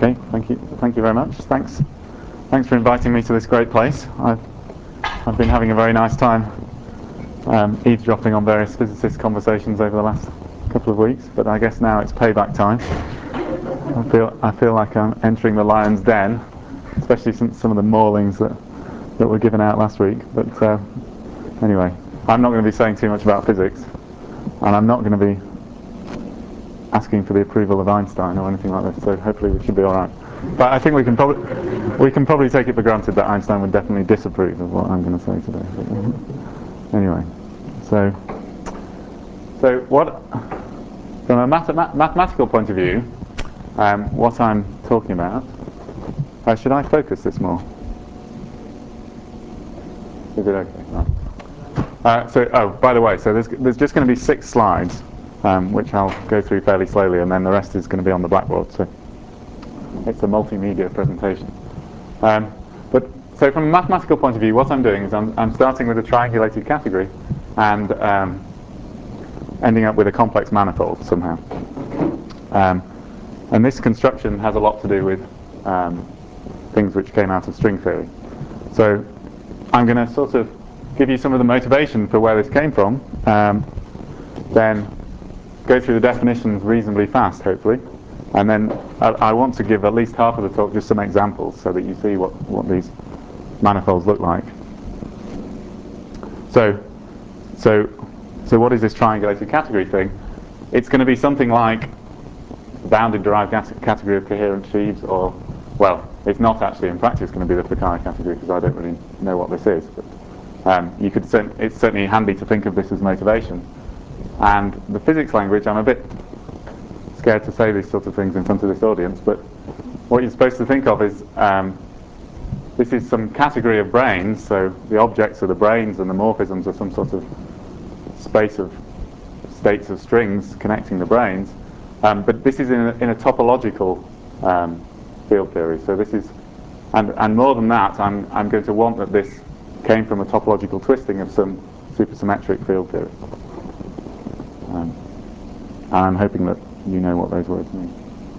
Okay, thank you very much. Thanks for inviting me to this great place. I've been having a very nice time eavesdropping on various physicist conversations over the last couple of weeks, but I guess now it's payback time. I feel like I'm entering the lion's den, especially since some of the maulings that were given out last week. But anyway, I'm not going to be saying too much about physics, and I'm not going to be asking for the approval of Einstein or anything like this. So hopefully we should be all right. But I think we can probably take it for granted that Einstein would definitely disapprove of what I'm going to say today. But anyway, so what, from a mathematical point of view, what I'm talking about. Should I focus this more? Is it okay? Right. By the way, so there's just going to be 6 slides, which I'll go through fairly slowly, and then the rest is going to be on the blackboard. So it's a multimedia presentation. So from a mathematical point of view, what I'm doing is I'm starting with a triangulated category and ending up with a complex manifold somehow. And this construction has a lot to do with things which came out of string theory. So I'm going to sort of give you some of the motivation for where this came from, then go through the definitions reasonably fast, hopefully, and then I want to give at least half of the talk just some examples so that you see what these manifolds look like. So what is this triangulated category thing? It's going to be something like bounded derived category of coherent sheaves, or, well, it's not actually in practice going to be the Fukaya category because I don't really know what this is. But it's certainly handy to think of this as motivation. And the physics language, I'm a bit scared to say these sorts of things in front of this audience, but what you're supposed to think of is this is some category of branes, so the objects are the branes and the morphisms are some sort of space of states of strings connecting the branes. But this is in a topological field theory. So this is, and more than that, I'm going to want that this came from a topological twisting of some supersymmetric field theory. And I'm hoping that you know what those words mean.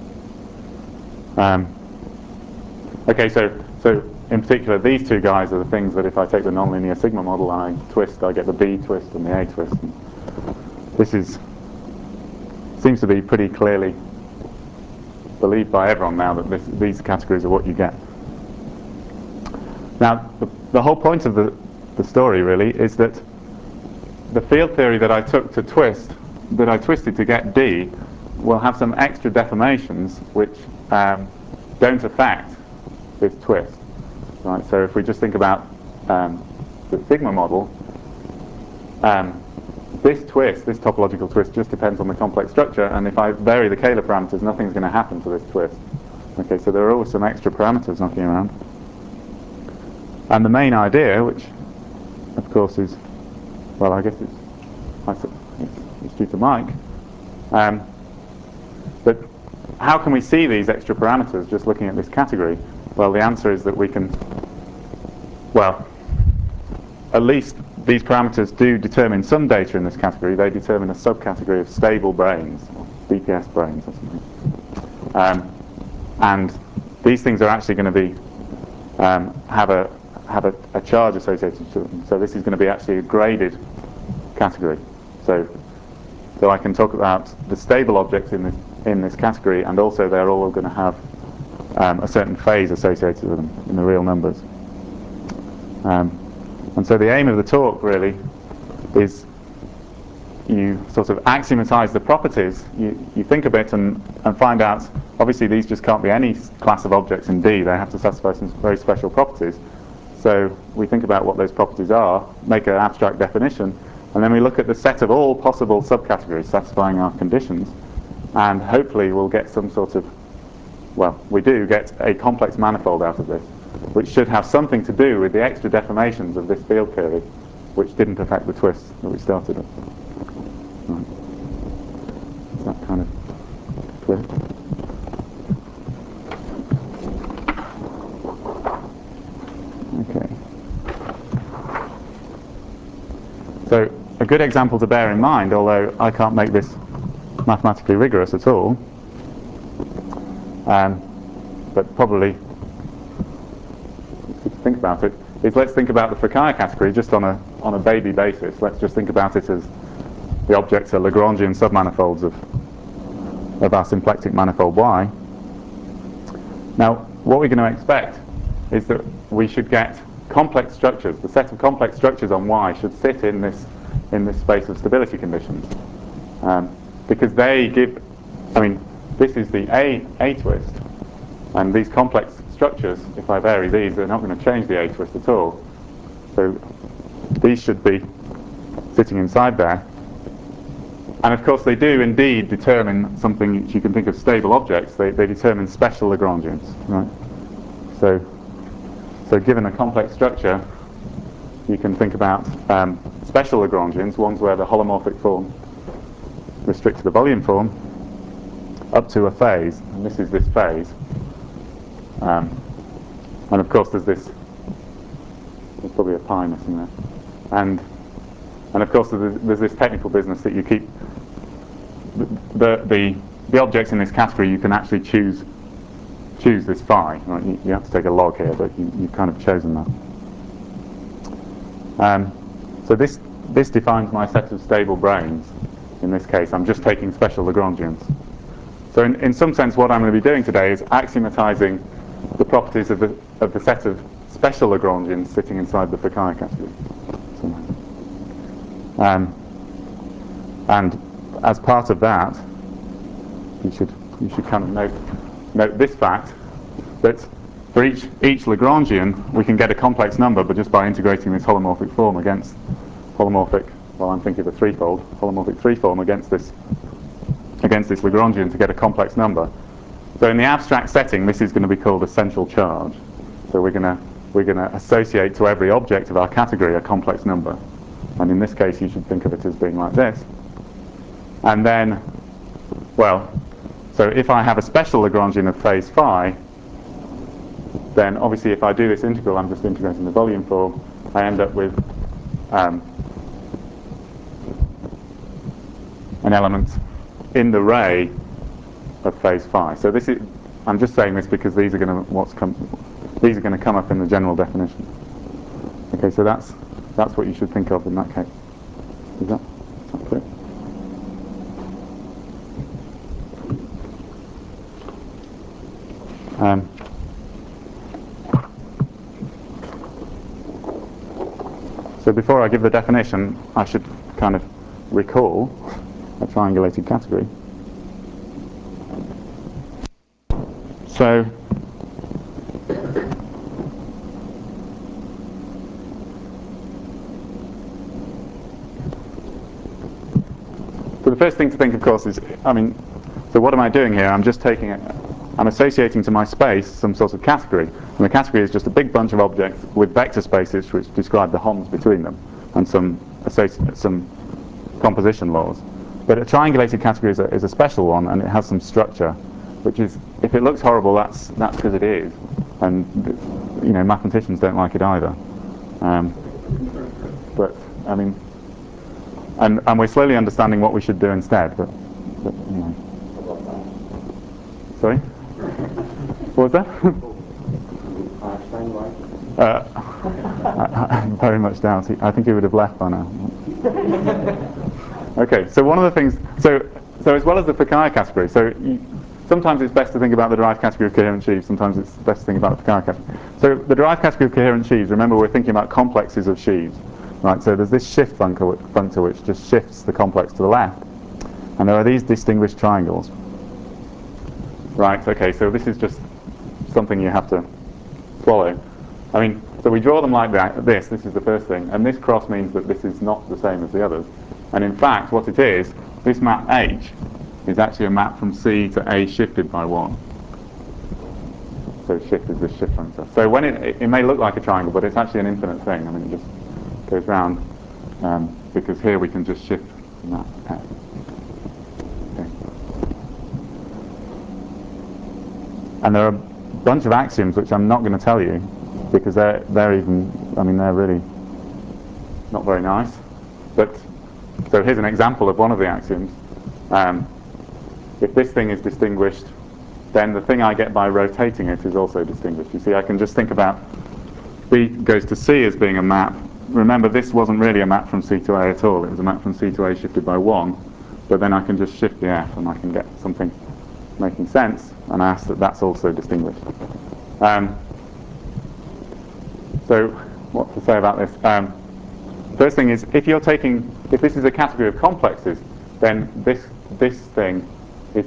Okay, so in particular, these 2 guys are the things that if I take the nonlinear sigma model and I twist, I get the B twist and the A twist. And this seems to be pretty clearly believed by everyone now that these categories are what you get. Now, the whole point of the story really is that the field theory that I took to twist, that I twisted to get D, will have some extra deformations which don't affect this twist. Right? So if we just think about the sigma model, this twist, this topological twist, just depends on the complex structure, and if I vary the Kähler parameters, nothing's going to happen to this twist. Okay, so there are always some extra parameters knocking around. And the main idea, which of course is, well, I guess it's due to Mike, but how can we see these extra parameters just looking at this category? Well, the answer is that we can, well, at least these parameters do determine some data in this category. They determine a subcategory of stable branes, or BPS branes or something. And these things are actually going to be have a charge associated to them. So this is going to be actually a graded category. So I can talk about the stable objects in this category, and also they're all going to have a certain phase associated with them in the real numbers. And so the aim of the talk really is you sort of axiomatize the properties, you think a bit and find out, obviously these just can't be any class of objects in D, they have to satisfy some very special properties. So we think about what those properties are, make an abstract definition, and then we look at the set of all possible subcategories satisfying our conditions, and hopefully we'll get some sort of, well, we do get a complex manifold out of this, which should have something to do with the extra deformations of this field theory, which didn't affect the twists that we started at. Right. Is that kind of clear? Okay. So a good example to bear in mind, although I can't make this mathematically rigorous at all, but probably, if you think about it, is let's think about the Fukaya category just on a baby basis. Let's just think about it as the objects are Lagrangian submanifolds of our symplectic manifold Y. Now, what we're going to expect is that we should get complex structures. The set of complex structures on Y should sit in this space of stability conditions, because they give. I mean, this is the A twist, and these complex structures, if I vary these, they're not going to change the A twist at all. So these should be sitting inside there. And of course they do indeed determine something which you can think of stable objects. They determine special Lagrangians, right? So given a complex structure, you can think about special Lagrangians, ones where the holomorphic form restricts to the volume form up to a phase, and this is this phase. And of course there's probably a pi missing there. And of course there's this technical business that you keep the objects in this category. You can actually choose this phi. Right? You have to take a log here, but you've kind of chosen that. So this defines my set of stable branes. In this case, I'm just taking special Lagrangians. So in some sense, what I'm going to be doing today is axiomatizing the properties of the set of special Lagrangians sitting inside the Fukaya category. And as part of that, you should kind of note this fact, that for each Lagrangian we can get a complex number, but just by integrating this holomorphic form against holomorphic. Well, I'm thinking of a threefold holomorphic three form against this Lagrangian to get a complex number. So in the abstract setting, this is going to be called a central charge. So we're going to associate to every object of our category a complex number. And in this case, you should think of it as being like this. And then, well, so if I have a special Lagrangian of phase phi, then obviously if I do this integral, I'm just integrating the volume form, I end up with an element in the ray of phase phi. So this is, I'm just saying this because these are going to come up in the general definition. Okay, so that's what you should think of in that case. Is that clear? So before I give the definition, I should kind of recall a triangulated category. So the first thing to think, of course, is, so what am I doing here? I'm just taking it, I'm associating to my space some sort of category. And the category is just a big bunch of objects with vector spaces which describe the Hons between them and some composition laws. But a triangulated category is a special one, and it has some structure, which is, if it looks horrible, that's because it is. And mathematicians don't like it either. But I mean, and we're slowly understanding what we should do instead. But sorry, what was that? I very much doubt it. I think he would have left by now. Okay, so one of the things, so as well as the Fukaya category, sometimes it's best to think about the derived category of coherent sheaves, sometimes it's best to think about the Fukaya category. So the derived category of coherent sheaves, remember we're thinking about complexes of sheaves, right? So there's this shift functor which just shifts the complex to the left, and there are these distinguished triangles. Right, okay, so this is just something you have to swallow. So we draw them like that, this is the first thing, and this cross means that this is not the same as the others. And in fact, what it is, this map H is actually a map from C to A shifted by 1. So shift is this shift functor. So when it may look like a triangle, but it's actually an infinite thing. It just goes round, because here we can just shift from that to F. Okay. And there are a bunch of axioms which I'm not going to tell you, because they're really not very nice. But so here's an example of one of the axioms. If this thing is distinguished then the thing I get by rotating it is also distinguished. You see, I can just think about B goes to C as being a map. Remember, this wasn't really a map from C to A at all. It was a map from C to A shifted by 1. But then I can just shift the F and I can get something making sense, and I ask that that's also distinguished. So what to say about this? First thing is, if this is a category of complexes, then this thing is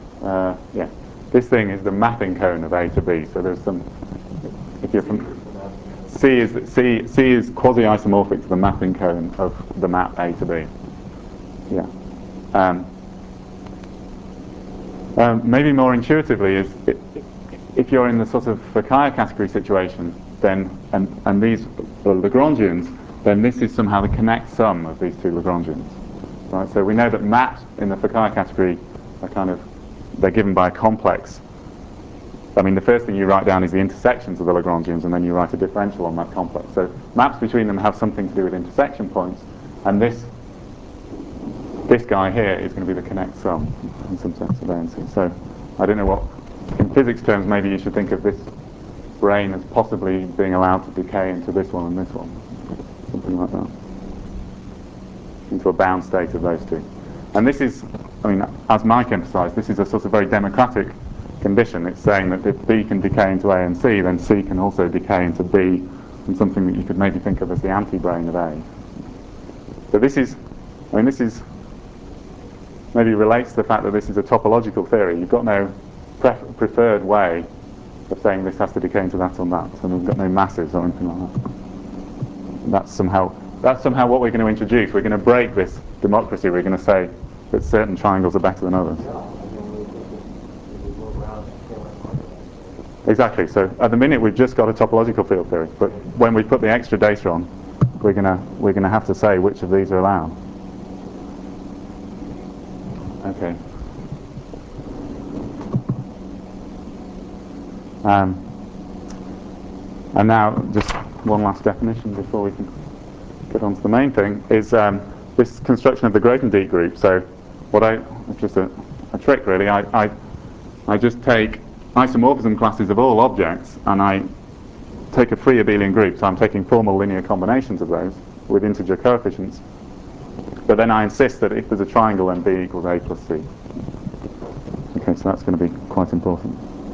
the mapping cone of A to B. So there's some, if you're from C is quasi-isomorphic to the mapping cone of the map A to B. Yeah. Maybe more intuitively is if you're in the sort of Fukaya category situation, then and these are Lagrangians, then this is somehow the connect sum of these two Lagrangians, right? So we know that maps in the Fukaya category are they're given by a complex. I mean, the first thing you write down is the intersections of the Lagrangians, and then you write a differential on that complex. So maps between them have something to do with intersection points, and this guy here is going to be the connect sum in some sense of A and C. So I don't know what, in physics terms, maybe you should think of this brane as possibly being allowed to decay into this one and this one, something like that, into a bound state of those two. And this is, I mean, as Mike emphasised, this is a sort of very democratic condition. It's saying that if B can decay into A and C, then C can also decay into B, and something that you could maybe think of as the anti-brane of A. So this is maybe relates to the fact that this is a topological theory. You've got no preferred way of saying this has to decay into that or that, and we've got no masses or anything like that. That's somehow what we're going to introduce. We're going to break this democracy. We're going to say that certain triangles are better than others. Exactly. So at the minute we've just got a topological field theory, but when we put the extra data on, we're going to have to say which of these are allowed. Okay. And now, just one last definition before we can get on to the main thing, is this construction of the Grothendieck group. So it's just a trick really, I just take isomorphism classes of all objects and I take a free abelian group, so I'm taking formal linear combinations of those with integer coefficients. But then I insist that if there's a triangle, then B equals A plus C. Okay, so that's going to be quite important.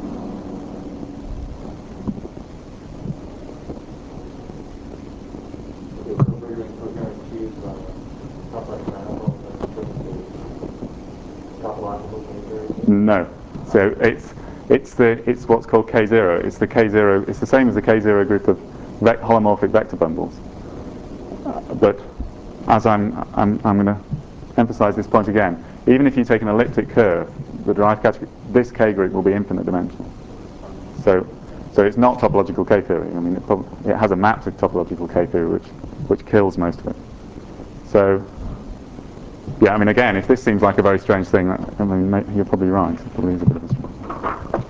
No. So it's what's called K0. It's the K0. It's the same as the K0 group of holomorphic vector bundles. But as I'm going to emphasize this point again, even if you take an elliptic curve, the derived category, this K group will be infinite dimensional. So it's not topological K theory. I mean, it has a map to topological K theory, which kills most of it. So yeah, I mean, again, if this seems like a very strange thing, I mean, you're probably right. It probably is a bit of a strange thing.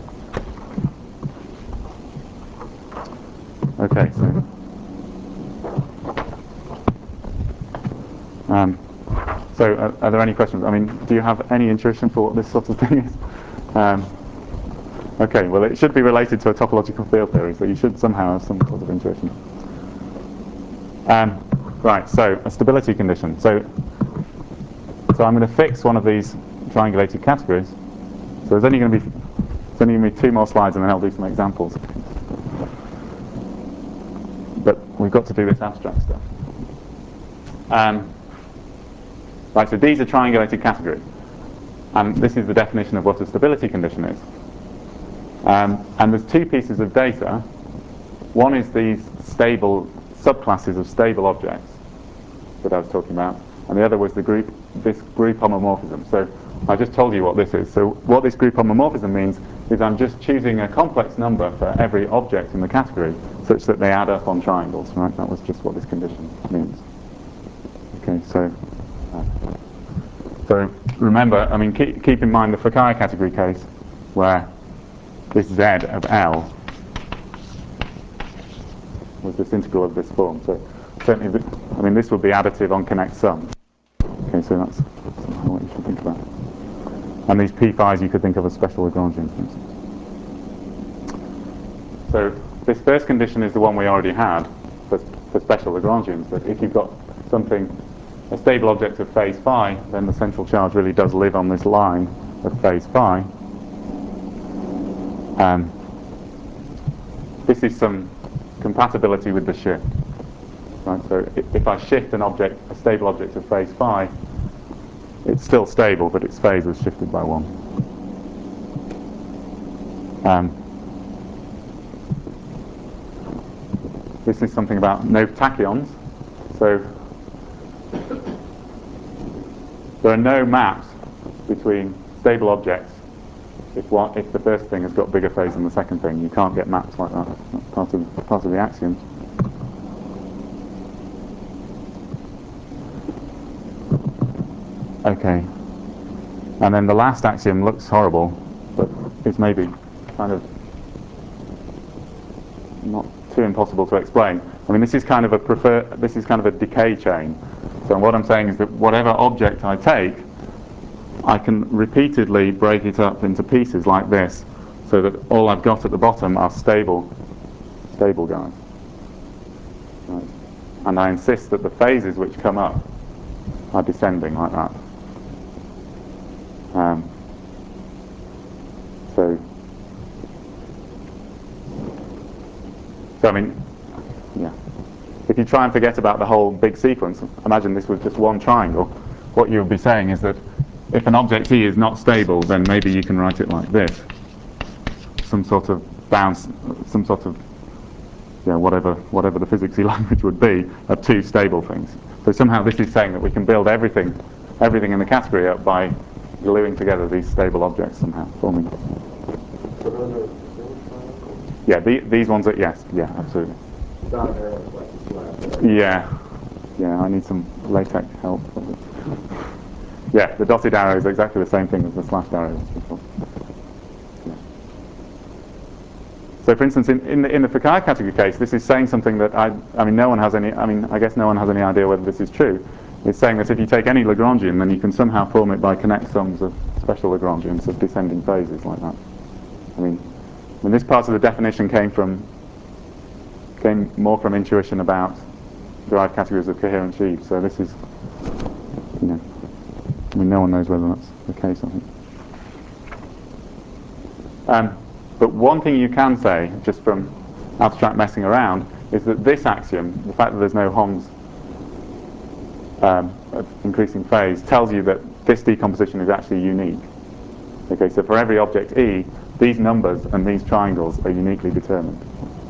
Okay, so are there any questions? I mean, do you have any intuition for what this sort of thing is? Okay, well, it should be related to a topological field theory, so you should somehow have some sort of intuition. Right, so a stability condition. So I'm going to fix one of these triangulated categories. So there's only going to be 2 more slides, and then I'll do some examples. But we've got to do this abstract stuff. Right, so these are triangulated categories, and this is the definition of what a stability condition is. And there's 2 pieces of data. One is these stable subclasses of stable objects that I was talking about, and the other was this group homomorphism. So I just told you what this is. So what this group homomorphism means is I'm just choosing a complex number for every object in the category such that they add up on triangles, right? That was just what this condition means. Okay, so remember, I mean, keep in mind the Fukaya category case where this Z of L was this integral of this form. So certainly, I mean, this would be additive on connect sum. Okay, so that's what you should think about. And these p-phis you could think of as special Lagrangians, for instance. So this first condition is the one we already had for special Lagrangians, that if you've got something, a stable object of phase phi, then the central charge really does live on this line of phase phi. This is some compatibility with the shift. Right? So if I shift an object, a stable object of phase phi, it's still stable, but its phase was shifted by 1. This is something about no tachyons. So there are no maps between stable objects if the first thing has got bigger phase than the second thing. You can't get maps like that. That's part of the axiom. Okay. And then the last axiom looks horrible, but it's maybe kind of not too impossible to explain. I mean, this is kind of a decay chain. So what I'm saying is that whatever object I take, I can repeatedly break it up into pieces like this, so that all I've got at the bottom are stable guys. Right. And I insist that the phases which come up are descending like that. So I mean, yeah. If you try and forget about the whole big sequence, imagine this was just one triangle. What you would be saying is that if an object E is not stable, then maybe you can write it like this: some sort of bounce, some sort of whatever the physicsy language would be, of two stable things. So somehow this is saying that we can build everything in the category up by gluing together these stable objects somehow, forming. So those are those triangles? Yeah, these ones are, yes, yeah, absolutely. Down there, like the slash. Yeah, I need some latex help. Yeah, the dotted arrow is exactly the same thing as the slashed arrow. Yeah. So, for instance, in the Fukaya category case, this is saying something that I guess no one has any idea whether this is true. It's saying that if you take any Lagrangian, then you can somehow form it by connect sums of special Lagrangians of descending phases like that. I mean, this part of the definition came more from intuition about derived categories of coherent sheaves. So this is, no one knows whether that's the case, I think. But one thing you can say, just from abstract messing around, is that this axiom, the fact that there's no Hons of increasing phase, tells you that this decomposition is actually unique. Okay, so for every object E, these numbers and these triangles are uniquely determined.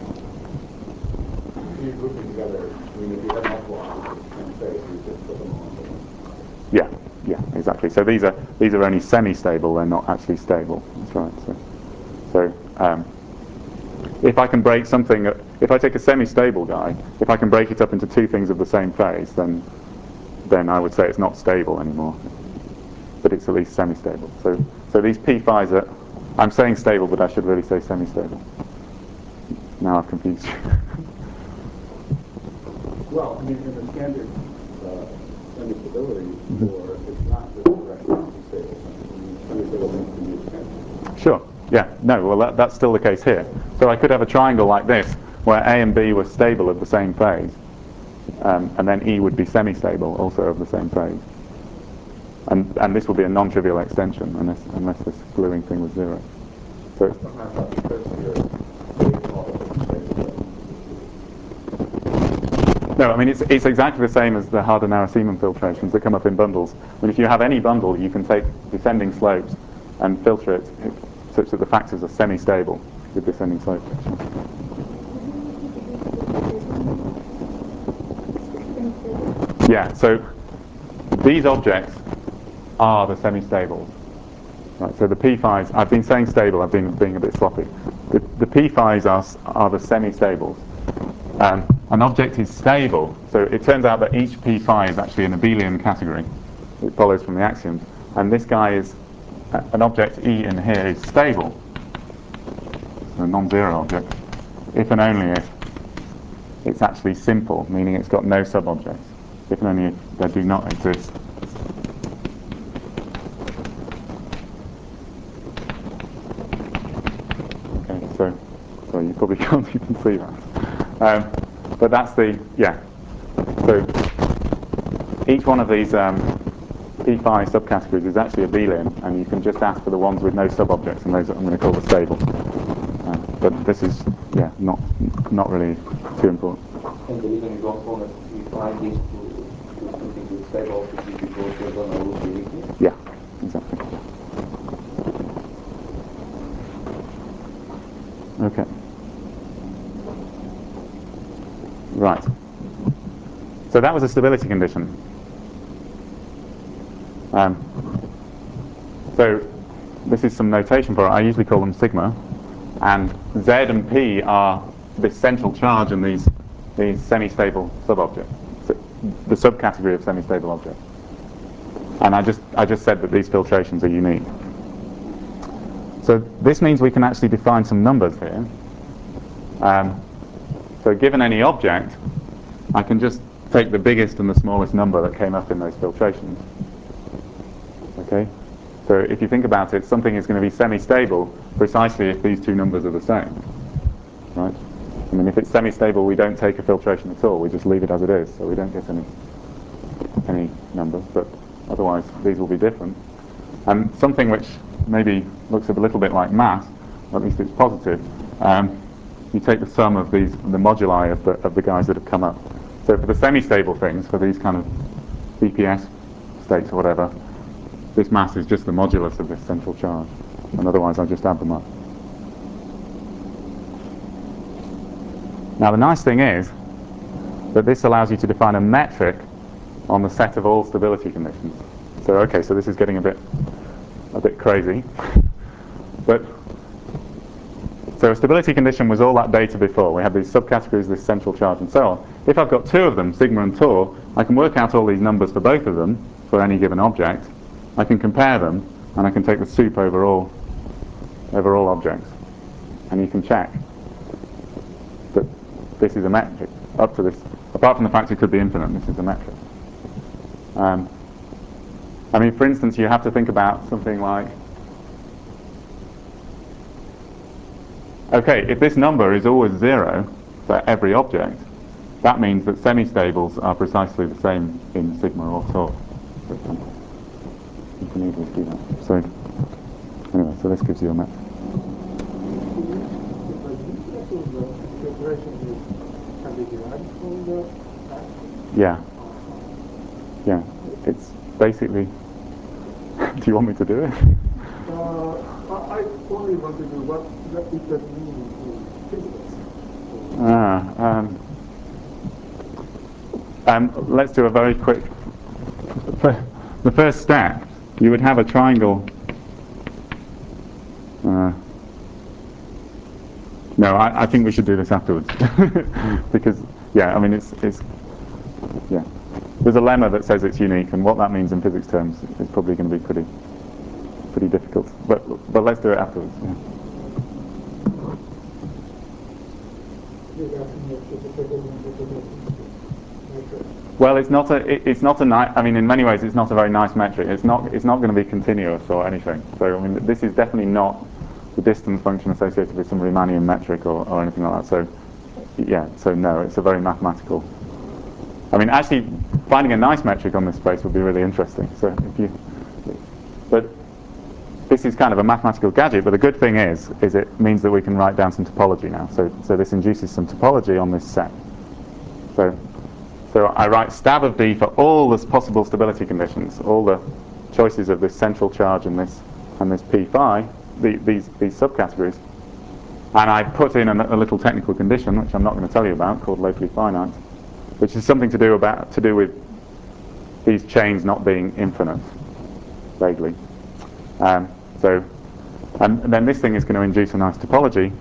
You group them together. I mean, if you have multiple objects in space, you just put them all into one. Yeah, exactly. So these are only semi-stable; they're not actually stable. That's right. So if I can break something, if I take a semi-stable guy, if I can break it up into two things of the same phase, then I would say it's not stable anymore, but it's at least semi-stable. So these p-phis are, I'm saying stable, but I should really say semi-stable. Now I've confused you. Well, I mean, in the standard semi-stability, or it's not just direct stable. I mean, semi-stable means to be extension. Sure. Yeah. No. Well, that's still the case here. So I could have a triangle like this, where A and B were stable of the same phase, and then E would be semi-stable, also of the same phase. And this would be a non-trivial extension, unless this gluing thing was zero. So no, I mean it's exactly the same as the Harder-Narasimhan filtrations that come up in bundles. I mean, if you have any bundle, you can take descending slopes and filter it such that the factors are semi-stable with descending slopes. Yeah, so these objects are the semi-stables. Right, so the p-phis, I've been saying stable, I've been being a bit sloppy. The p-phis are the semi-stables. An object is stable, so it turns out that each p-phi is actually an abelian category. It follows from the axioms. And this guy is, an object E in here is stable. So a non-zero object, if and only if it's actually simple, meaning it's got no sub-objects. If and only if they do not exist. so you probably can't even see that. But that's the, yeah. So each one of these P5 subcategories is actually a B-lim, and you can just ask for the ones with no sub-objects, and those I'm going to call the stable. But this is, yeah, not really too important. And the reason you don't want to define this to something with stable objects is because you're going to lose the uniqueness? Yeah, exactly. Okay. Right. So that was a stability condition. So this is some notation for it. I usually call them sigma, and Z and P are this central charge and these semi-stable sub-objects, so the subcategory of semi-stable objects. And I just said that these filtrations are unique. So this means we can actually define some numbers here. So given any object, I can just take the biggest and the smallest number that came up in those filtrations. Okay? So if you think about it, something is going to be semi-stable precisely if these two numbers are the same. Right? I mean, if it's semi-stable, we don't take a filtration at all. We just leave it as it is, so we don't get any numbers. But otherwise, these will be different. And something which maybe looks a little bit like mass, or at least it's positive, you take the sum of the moduli of the guys that have come up. So for the semi-stable things, for these kind of BPS states or whatever, this mass is just the modulus of this central charge, and otherwise I just add them up. Now the nice thing is that this allows you to define a metric on the set of all stability conditions. So okay, so this is getting a bit crazy, but so a stability condition was all that data before. We had these subcategories, this central charge, and so on. If I've got two of them, sigma and tau, I can work out all these numbers for both of them for any given object. I can compare them, and I can take the soup over all objects, and you can check that this is a metric up to this. Apart from the fact it could be infinite, this is a metric. I mean, for instance, you have to think about something like, okay, if this number is always 0 for every object, that means that semi-stables are precisely the same in sigma or tau, for example. You can easily see that. So, anyway, so this gives you a metric. Yeah. Yeah. It's basically... Do you want me to do it? I only want to do what it does mean in physics. Let's do a very quick... The first step, you would have a triangle... No, I think we should do this afterwards. Because, yeah, I mean, it's yeah. There's a lemma that says it's unique, and what that means in physics terms is probably going to be pretty difficult. But let's do it afterwards. Yeah. Well, it's not a nice. I mean, in many ways, it's not a very nice metric. It's not going to be continuous or anything. So, I mean, this is definitely not the distance function associated with some Riemannian metric or anything like that. So, yeah. So no, it's a very mathematical. I mean, actually, finding a nice metric on this space would be really interesting. So, but this is kind of a mathematical gadget. But the good thing is it means that we can write down some topology now. So this induces some topology on this set. So I write stab of D for all the possible stability conditions, all the choices of this central charge and this P phi, these subcategories, and I put in a little technical condition, which I'm not going to tell you about, called locally finite, which is something to do with these chains not being infinite, vaguely. And then this thing is going to induce a nice topology.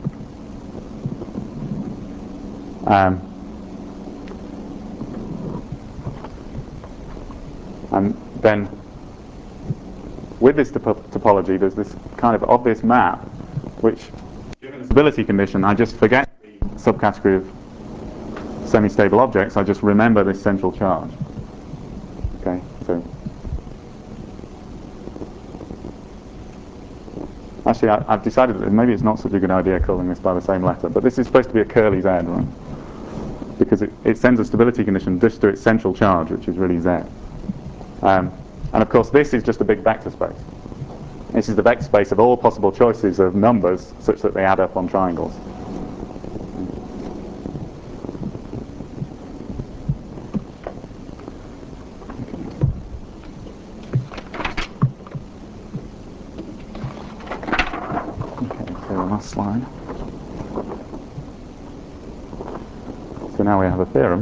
And then with this topology, there's this kind of obvious map, which, given the stability condition, I just forget the subcategory of semi-stable objects. I just remember this central charge. Okay, so Actually, I've decided that maybe it's not such a good idea calling this by the same letter, but this is supposed to be a curly Z, right? Because it sends a stability condition just to its central charge, which is really Z. And of course, this is just a big vector space. This is the vector space of all possible choices of numbers such that they add up on triangles. Slide. So now we have a theorem.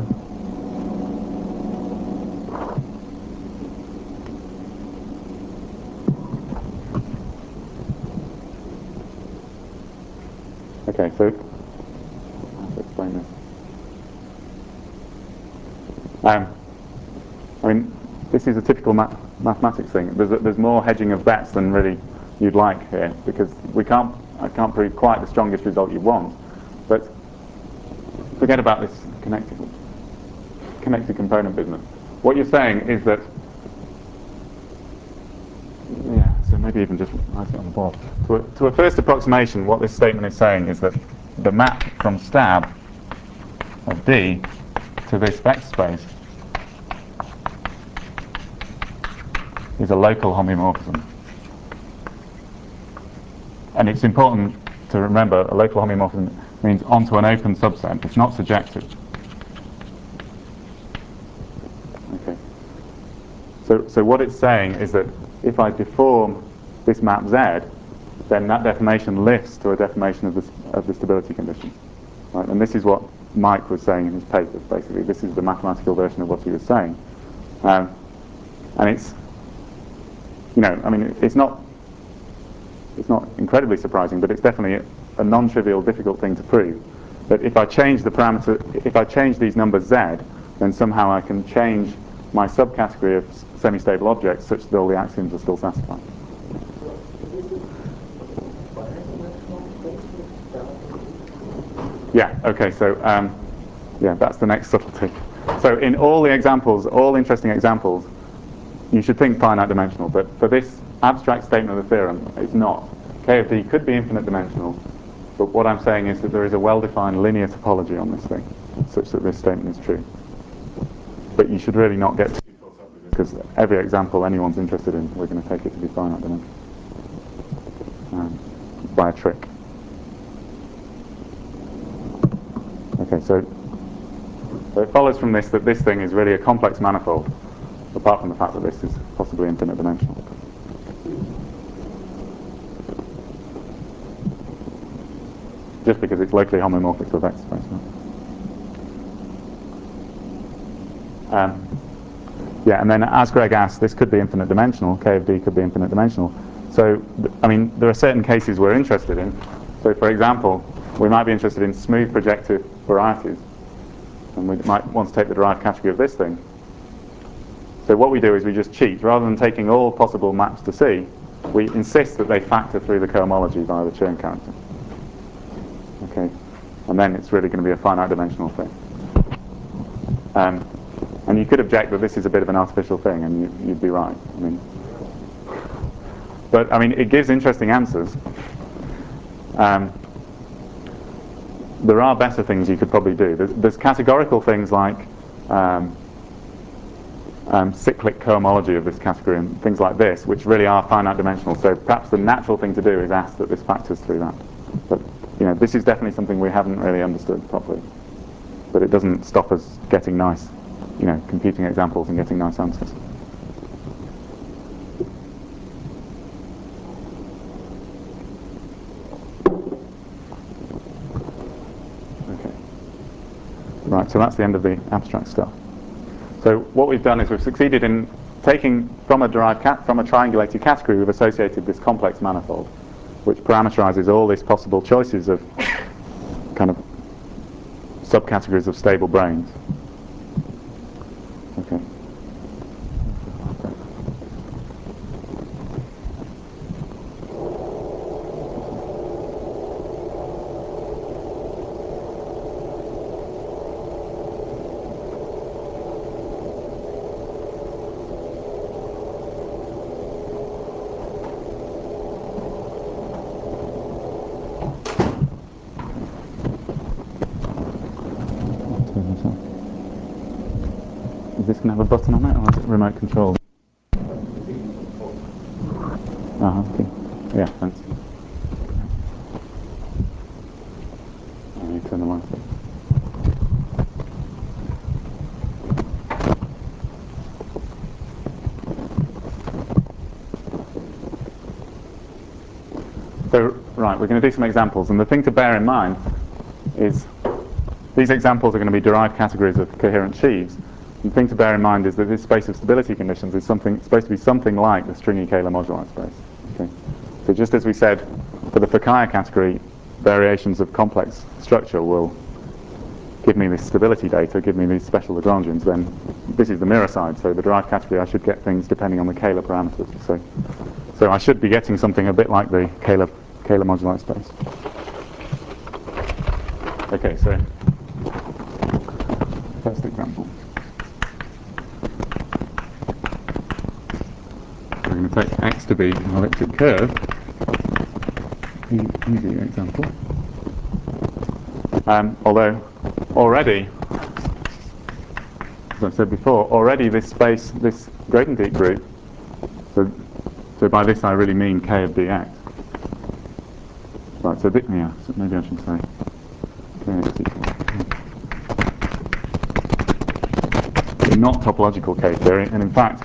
Okay, so how to explain this? I mean, this is a typical mathematics thing. There's more hedging of bets than really you'd like here, because I can't prove quite the strongest result you want, but forget about this connected component business. What you're saying is that, so maybe even just write it on the board. To a first approximation, what this statement is saying is that the map from stab of D to this vector space is a local homeomorphism. And it's important to remember a local homeomorphism means onto an open subset. It's not surjective. Okay. So what it's saying is that if I deform this map Z, then that deformation lifts to a deformation of the stability condition. Right? And this is what Mike was saying in his papers, basically. This is the mathematical version of what he was saying. And it's, I mean, it's not incredibly surprising, but it's definitely a non-trivial, difficult thing to prove. That if I change the parameter, if I change these numbers Z, then somehow I can change my subcategory of semi-stable objects such that all the axioms are still satisfied. Yeah, okay, so that's the next subtlety. So in all the examples, all interesting examples, you should think finite dimensional, but for this abstract statement of the theorem, it's not. K of D could be infinite dimensional, but what I'm saying is that there is a well-defined linear topology on this thing, such that this statement is true. But you should really not get too caught up with this, because every example anyone's interested in, we're going to take it to be finite dimensional by a trick. Okay, so it follows from this that this thing is really a complex manifold, apart from the fact that this is possibly infinite dimensional. Just because it's locally homomorphic to a vector space. Right? And then as Greg asked, this could be infinite dimensional. K of D could be infinite dimensional. So, I mean, there are certain cases we're interested in. So, for example, we might be interested in smooth projective varieties, and we might want to take the derived category of this thing. So what we do is we just cheat. Rather than taking all possible maps to C, we insist that they factor through the cohomology via the Chern character. Okay, and then it's really going to be a finite dimensional thing. And you could object that this is a bit of an artificial thing, and you'd be right. But it gives interesting answers. There are better things you could probably do. There's categorical things like cyclic cohomology of this category and things like this, which really are finite dimensional. So perhaps the natural thing to do is ask that this factors through that. But this is definitely something we haven't really understood properly. But it doesn't stop us getting nice, computing examples and getting nice answers. Okay. Right, so that's the end of the abstract stuff. So what we've done is we've succeeded in taking from a triangulated category, we've associated this complex manifold, which parameterizes all these possible choices of kind of subcategories of stable branes. Okay. this going to have a button on it, or is it remote control? Okay. Yeah, thanks. Let me turn the lights off. So, right, we're going to do some examples, and the thing to bear in mind is these examples are going to be derived categories of coherent sheaves. And the thing to bear in mind is that this space of stability conditions is supposed to be something like the stringy Kähler moduli space. Okay? So just as we said for the Fukaya category, variations of complex structure will give me this stability data, give me these special Lagrangians, then this is the mirror side. So the derived category, I should get things depending on the Kähler parameters. So I should be getting something a bit like the Kähler moduli space. Okay, so first example. We're going to take X to be an elliptic curve. Easy example. Although already, as I said before, already this space, this Grothendieck group, so by this I really mean K of dx. Right, so maybe I should say not topological K theory, and in fact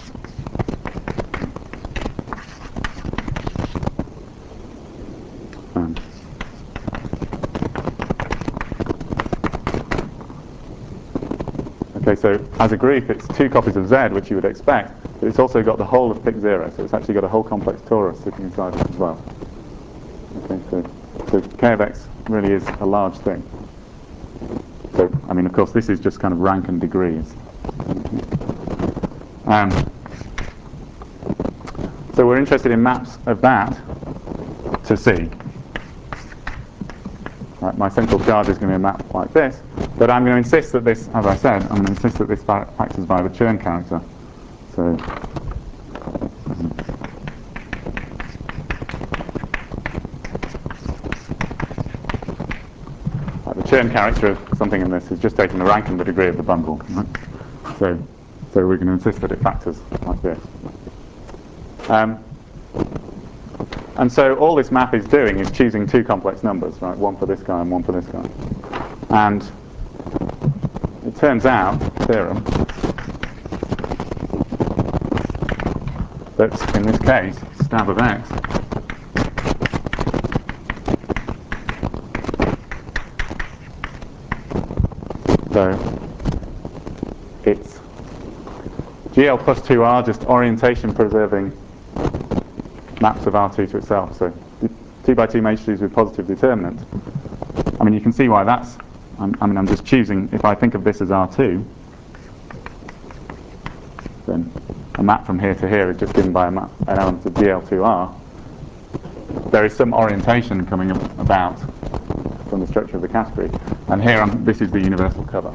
okay, so as a group it's two copies of Z, which you would expect, but it's also got the whole of pic 0, so it's actually got a whole complex torus sitting inside it as well. Okay, so K of X really is a large thing. So, I mean, of course, this is just kind of rank and degrees. So we're interested in maps of that to C. Right, my central charge is going to be a map like this, but I'm going to insist that this, as I said, I'm going to insist that this factors by the Chern character. So, the Chern character of something in this is just taking the rank and the degree of the bundle. Right? So we're going to insist that it factors like this. And so all this map is doing is choosing two complex numbers, right? One for this guy and one for this guy. And it turns out, theorem, that in this case, stab of X so it's GL plus 2R, just orientation preserving maps of R2 to itself. So 2 by 2 matrices with positive determinant. I mean, you can see why that's, I'm just choosing, if I think of this as R2, then a map from here to here is just given by an element of GL2R. There is some orientation coming about from the structure of the category. And here, this is the universal cover.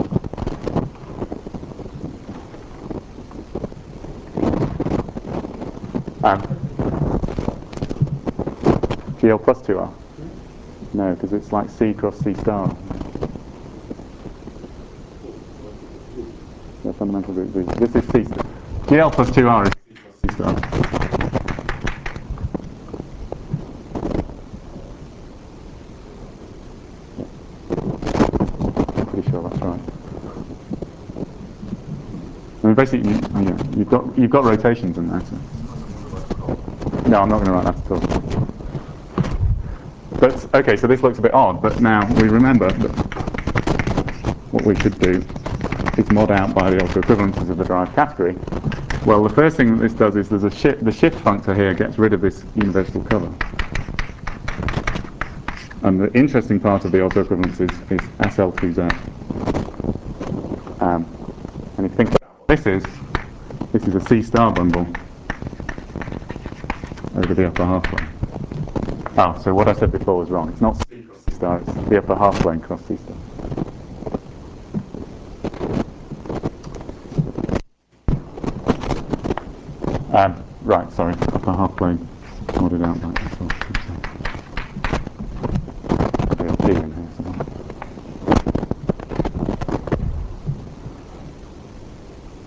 GL plus 2R? No, because it's like C cross C star. Yeah, fundamental group Z. This is C star. GL plus 2R is C cross C star. I'm pretty sure that's right. I mean, basically, you've got rotations in there. So. No, I'm not going to write that at all. But, okay, so this looks a bit odd, but now we remember that what we should do is mod out by the autoequivalences of the derived category. Well, the first thing that this does is there's the shift functor here gets rid of this universal cover. And the interesting part of the autoequivalence is SL2Z. And if you think about what this is a C star bundle over the upper half plane. Oh, so what I said before was wrong. It's not C cross C star, it's the upper half plane cross C star. Right, sorry, upper half plane modded out like this. There'll be a P in here somewhere.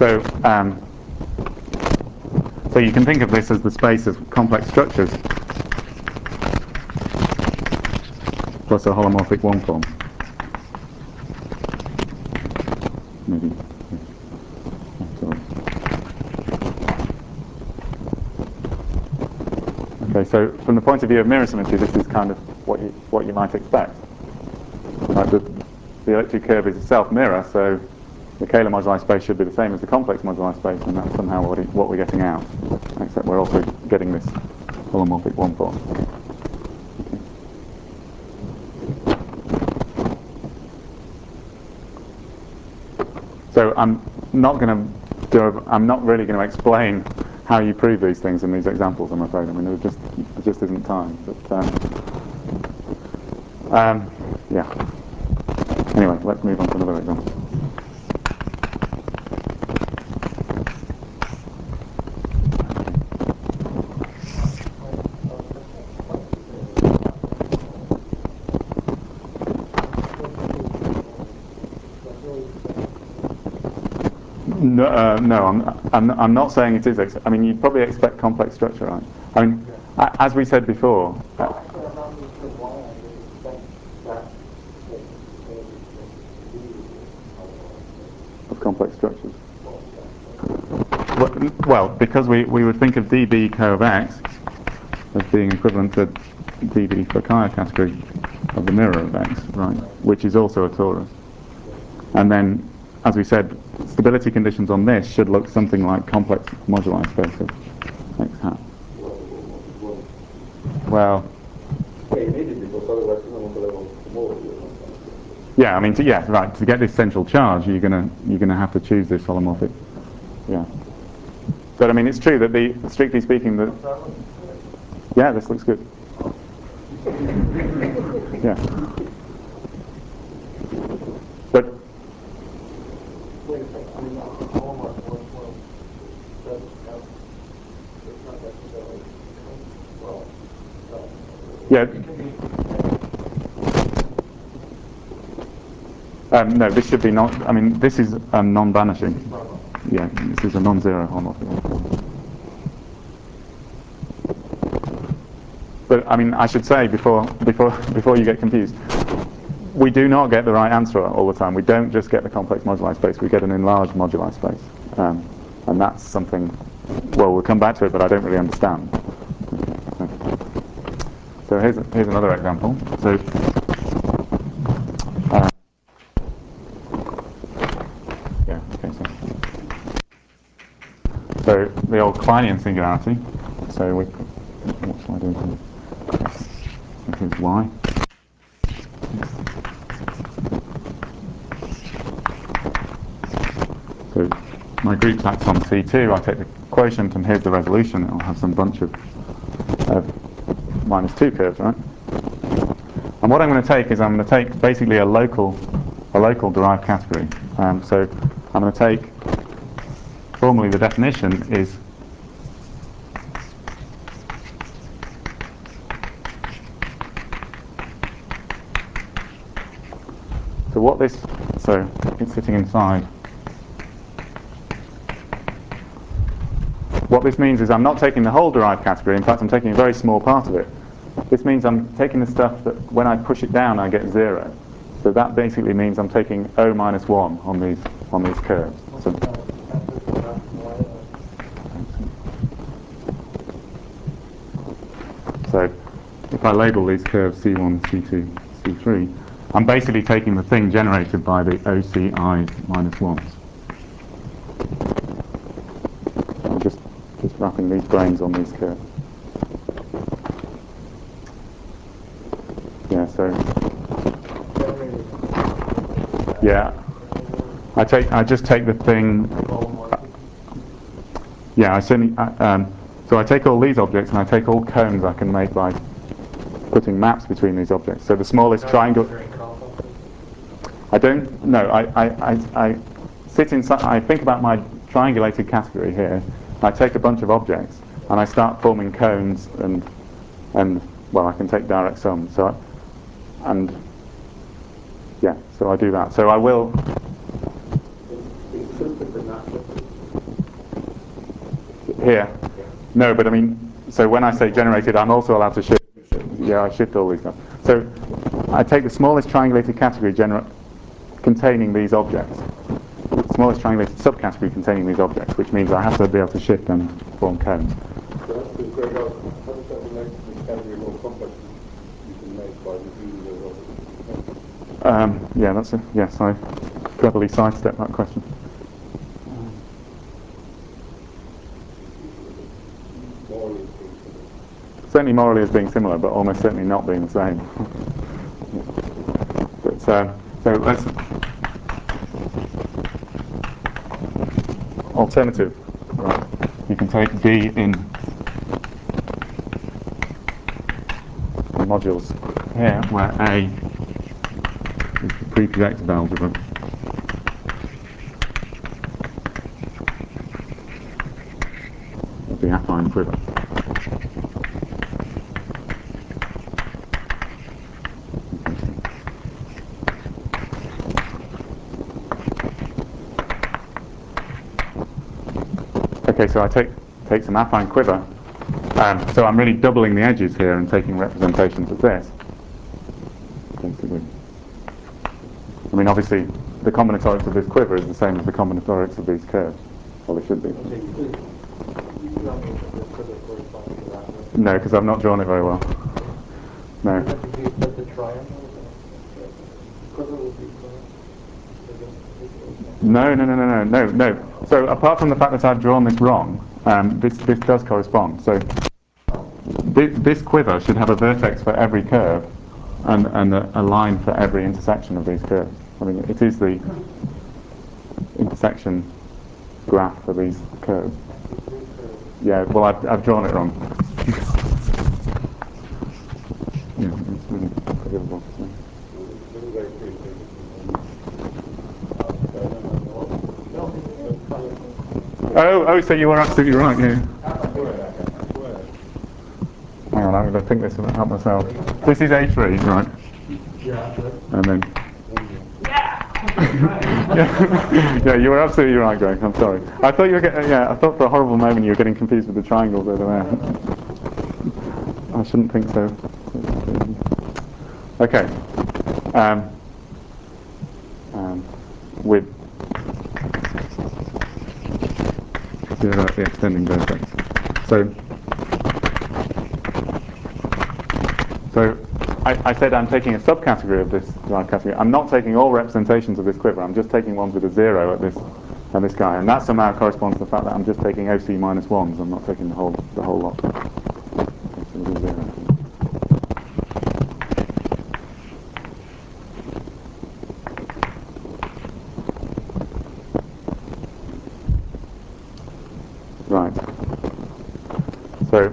So, so you can think of this as the space of complex structures plus a holomorphic one form. Maybe. Okay, so from the point of view of mirror symmetry, this is kind of what you might expect. Like the elliptic curve is itself mirror, so the Kähler moduli space should be the same as the complex moduli space, and that's somehow what we're getting out. Except we're also getting this holomorphic one form. So I'm not really going to explain how you prove these things in these examples, I'm afraid. I mean, there just isn't time. But yeah. Anyway, let's move on to another example. No, no, I'm not saying it is. I mean, you'd probably expect complex structure, right? I mean, as we said before. Of complex structures. Well, because we would think of dB co of x as being equivalent to dB for chi category of the mirror of x, right? Which is also a torus. And then, as we said, stability conditions on this should look something like complex moduli space of x hat. Well, yeah, I mean, yeah, right. To get this central charge, you're gonna have to choose this holomorphic. Yeah. But I mean, it's true that strictly speaking, yeah, this looks good. Yeah. But yeah. No, this should be not. I mean, this is non-vanishing. Yeah, this is a non-zero holomorphic. But I mean, I should say before you get confused, we do not get the right answer all the time. We don't just get the complex moduli space. We get an enlarged moduli space, and that's something. Well, we'll come back to it, but I don't really understand. So here's another example. So. So the old Kleinian singularity. So what shall I do here? So here's y. So my group taxon C2, I take the quotient, and here's the resolution. It'll have some bunch of -2 curves, right? And what I'm going to take is I'm going to take basically a local derived category. So I'm going to take. Formally, the definition is so it's sitting inside. What this means is I'm not taking the whole derived category. In fact, I'm taking a very small part of it. This means I'm taking the stuff that when I push it down, I get 0. So that basically means I'm taking O minus 1 on these curves. So if I label these curves C1, C2, C3, I'm basically taking the thing generated by the OCI's minus 1s. I'm just wrapping these branes on these curves. Yeah, so yeah, I just take the thing. Yeah, I certainly. So I take all these objects and I take all cones I can make by putting maps between these objects. So the smallest triangle. I don't. No, I sit inside. I think about my triangulated category here. I take a bunch of objects and I start forming cones and well, I can take direct sums. So yeah, so I do that. So I will. Here. No, but I mean, so when I say generated, I'm also allowed to shift. Yeah, I shift all these guys. So I take the smallest triangulated category containing these objects. Smallest triangulated subcategory containing these objects, which means I have to be able to shift and form cones. So that's to figure out how does that relate to the category more complex you can make by reviewing those objects? Yeah, yes, I cleverly sidestepped that question. Morally speaking. Certainly morally as being similar, but almost certainly not being the same. But, so let's alternative. Right. You can take D in modules here, where A is the pre-projected algebra. Of the affine quiver. Okay, so I take some affine quiver. So I'm really doubling the edges here and taking representations of this. Basically. I mean, obviously, the combinatorics of this quiver is the same as the combinatorics of these curves. Well, they should be. No, because I've not drawn it very well. No. No. So apart from the fact that I've drawn this wrong, this does correspond. So this quiver should have a vertex for every curve and a line for every intersection of these curves. I mean, it is the intersection graph for these curves. Yeah, well, I've drawn it wrong. Yeah, it's really forgivable. Oh, so you are absolutely right, yeah. Hang on, I'm going to think this out myself. This is A3, right? Yeah. And then... Yeah, you were absolutely right, Greg, I'm sorry. I thought you were I thought for a horrible moment you were getting confused with the triangles over there. I shouldn't think so. Okay. With the extending vertex. So I said I'm taking a subcategory of this derived category. I'm not taking all representations of this quiver. I'm just taking ones with a 0 at this guy, and that somehow corresponds to the fact that I'm just taking OC minus 1s. I'm not taking the whole lot. Right. So.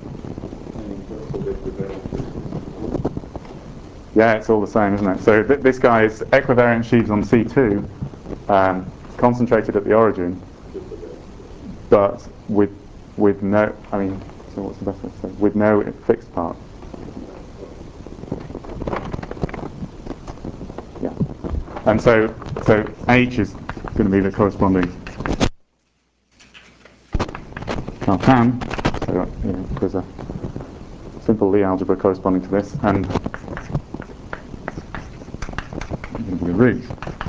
Yeah, it's all the same, isn't it? So this guy is equivariant sheaves on C2, concentrated at the origin, but with no. I mean, so what's the best way to say? With no fixed part. Yeah. And so H is going to be the corresponding Cartan. So there's a simple Lie algebra corresponding to this, and the root.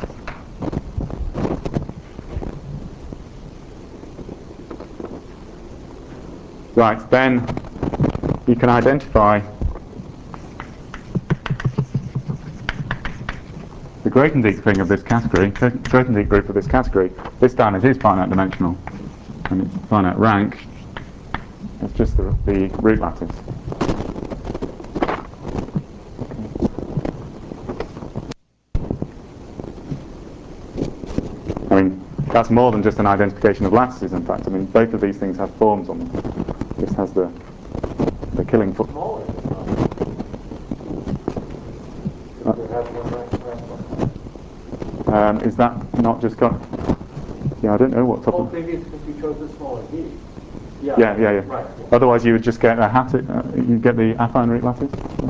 Right, then you can identify the Grothendieck thing of this category, Grothendieck group of this category. This time it is finite dimensional, and it's finite rank. It's just the root lattice. I mean, that's more than just an identification of lattices, in fact. I mean, both of these things have forms on them. This has the killing foot. Is that not just got... Yeah, I don't know what top of... Maybe it's because you chose the smaller D. Yeah. Right. Otherwise you would just get you'd get the affine root lattice.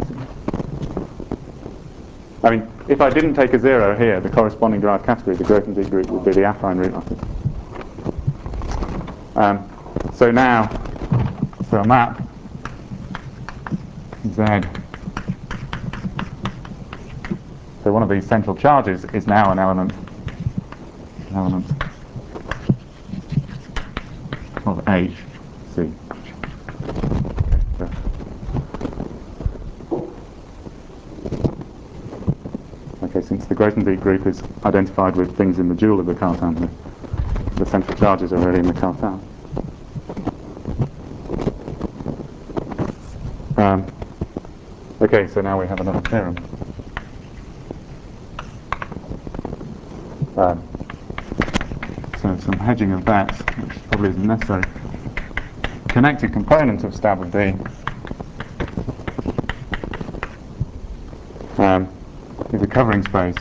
I mean, if I didn't take a 0 here, the corresponding derived category, the Grothendieck group, would be the affine root lattice. So now, so a map Z. So one of these central charges is now an element of HC. Okay, since the Grothendieck group is identified with things in the dual of the Cartan, the central charges are already in the Cartan. Okay, so now we have another theorem. So some hedging of that, which probably isn't necessary. Connected component of stab of D is a covering space.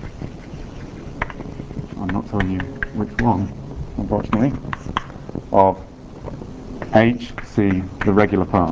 I'm not telling you which one, unfortunately, of HC, the regular part.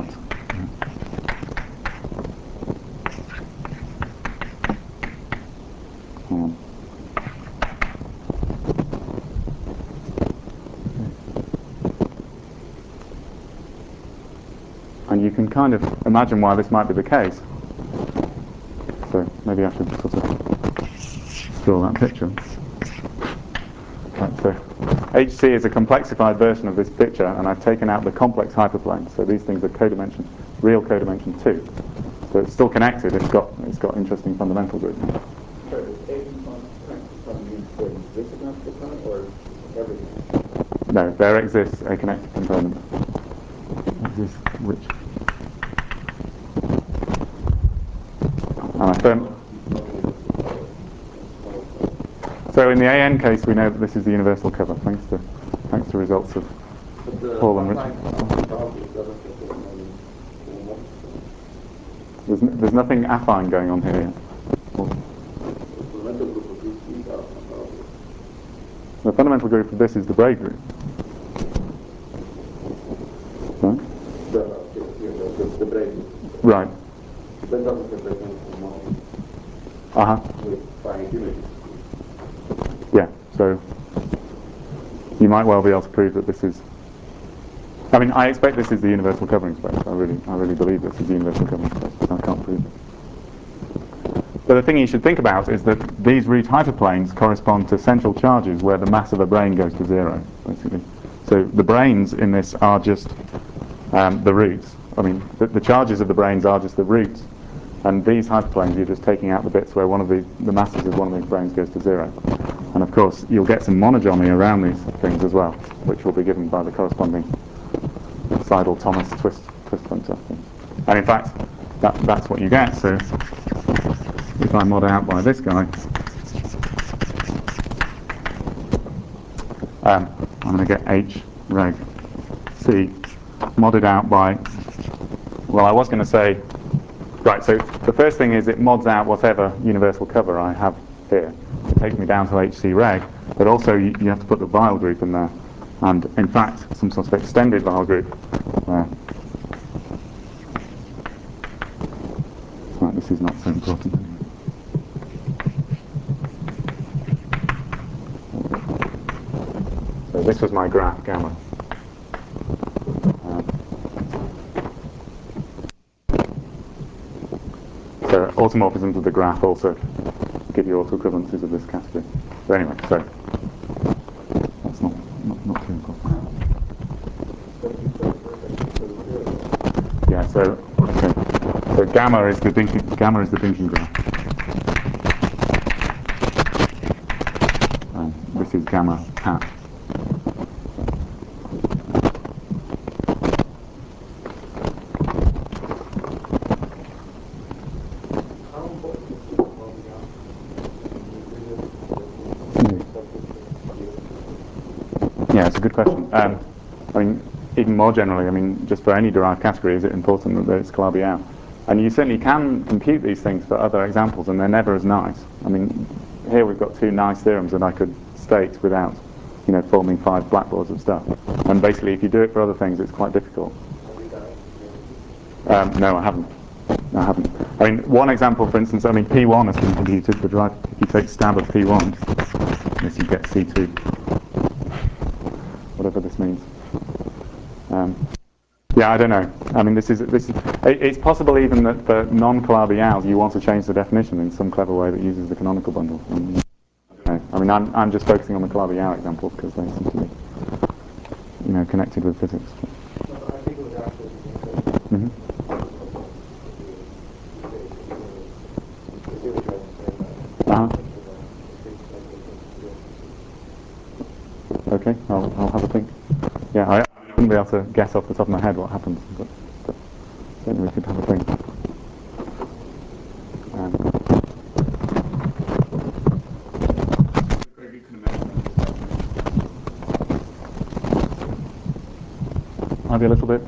And you can kind of imagine why this might be the case. So maybe I should sort of draw that picture. Right, so HC is a complexified version of this picture, and I've taken out the complex hyperplane. So these things are codimension, real codimension 2. So it's still connected. It's got interesting fundamental group. So is A connected from the this connected component or everything? No, there exists a connected component. Exists which? So in the AN case, we know that this is the universal cover, thanks to results of Paul and Richard. There's nothing affine going on here yet. The fundamental group of this is the braid group. Right? The braid. Right. That doesn't separate from model. With finite images. Yeah, so you might well be able to prove that this is. I mean, I expect this is the universal covering space. I really believe this is the universal covering space, but I can't prove it. But the thing you should think about is that these root hyperplanes correspond to central charges where the mass of a brane goes to 0, basically. So the branes in this are just the roots. I mean, the charges of the branes are just the roots. And these hyperplanes, you're just taking out the bits where one of the masses of one of these branes goes to 0. And of course, you'll get some monogamy around these things as well, which will be given by the corresponding Seidel-Thomas twist functor. And in fact, that's what you get. So if I mod out by this guy, I'm going to get H reg C modded out by, well, I was going to say, right, so the first thing is it mods out whatever universal cover I have here. It takes me down to HC reg, but also you have to put the Weyl group in there, and in fact some sort of extended Weyl group. Right, this is not so important anyway. So this was my graph gamma. So automorphisms of the graph also give you autoequivalences of this category. So anyway, so that's not too important. Yeah. So okay. So gamma is the Dynkin graph. And this is gamma hat. Yeah, it's a good question. I mean, even more generally, I mean, just for any derived category, is it important that it's Calabi-Yau? And you certainly can compute these things for other examples, and they're never as nice. I mean, here we've got two nice theorems that I could state without, forming 5 blackboards of stuff. And basically, if you do it for other things, it's quite difficult. No, I haven't. I mean, one example, for instance, I mean, P1 has been computed for derived. If you take stab of P1, this you get C2. Whatever this means. Yeah, I don't know. I mean, it's possible even that for non-Calabi-Yau you want to change the definition in some clever way that uses the canonical bundle. I mean, I'm just focusing on the Calabi-Yau examples because they seem to be, connected with physics. I think it was actually Mm-hmm. Okay, I'll have a think. Yeah, I wouldn't be able to guess off the top of my head what happens, but certainly we could have a think. Might be a little bit.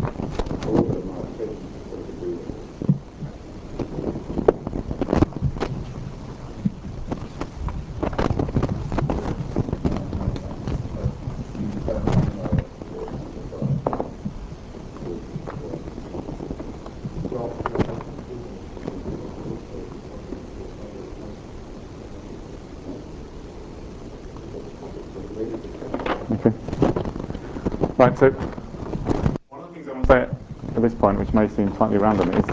Okay. Right, so one of the things I want to say at this point, which may seem slightly random, is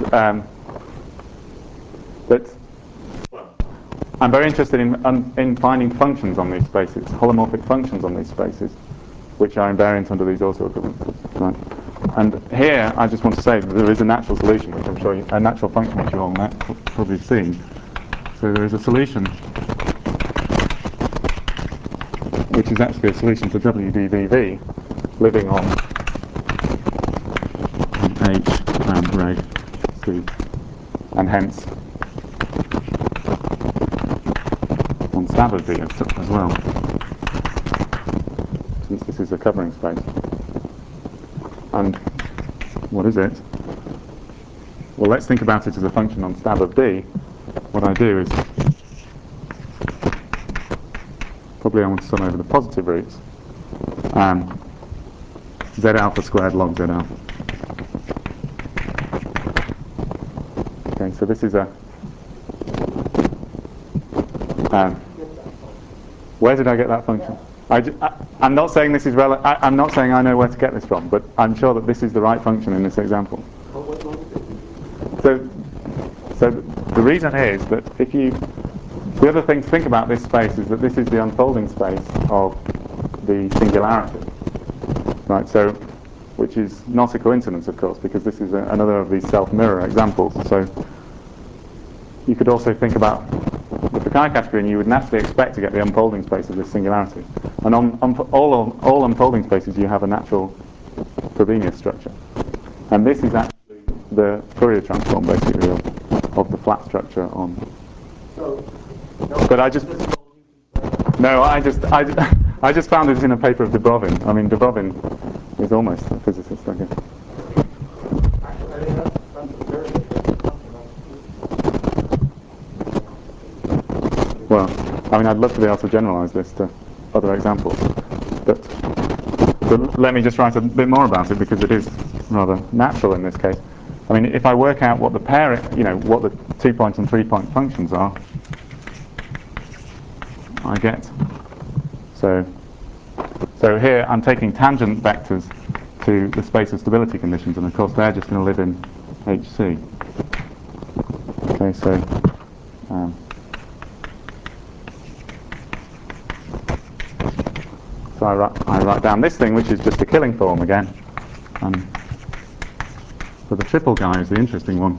that I'm very interested in finding functions on these spaces, holomorphic functions on these spaces, which are invariant under these autoequivalences. Right? And here, I just want to say that there is a natural solution, which I'm sure a natural function which you all probably have seen. So there is a solution, which is actually a solution to WDVV living on H and reg C, and hence on stab of V as well, since this is a covering space. And what is it? Well, let's think about it as a function on stab of D. What I do is probably I want to sum over the positive roots. Z alpha squared log Z alpha. Okay, so this is a... where did I get that function? I'm not saying this is I'm not saying I know where to get this from, but I'm sure that this is the right function in this example. So the reason is that the other thing to think about this space is that this is the unfolding space of the singularity, right? So, which is not a coincidence, of course, because this is another of these self-mirror examples. So, you could also think about the Picard category, and you would naturally expect to get the unfolding space of this singularity. And on all unfolding spaces, you have a natural Frobenius structure, and this is actually the Fourier transform, basically, of the flat structure on. But I just found it in a paper of Dubrovin. I mean, Dubrovin is almost a physicist, I guess. Well, I mean, I'd love to be able to generalize this to other examples, but let me just write a bit more about it because it is rather natural in this case. I mean, if I work out what the what the 2-point and 3-point functions are, I get. So here I'm taking tangent vectors to the space of stability conditions, and of course they're just going to live in HC. Okay, so I write down this thing, which is just a killing form again. So the triple guy is the interesting one.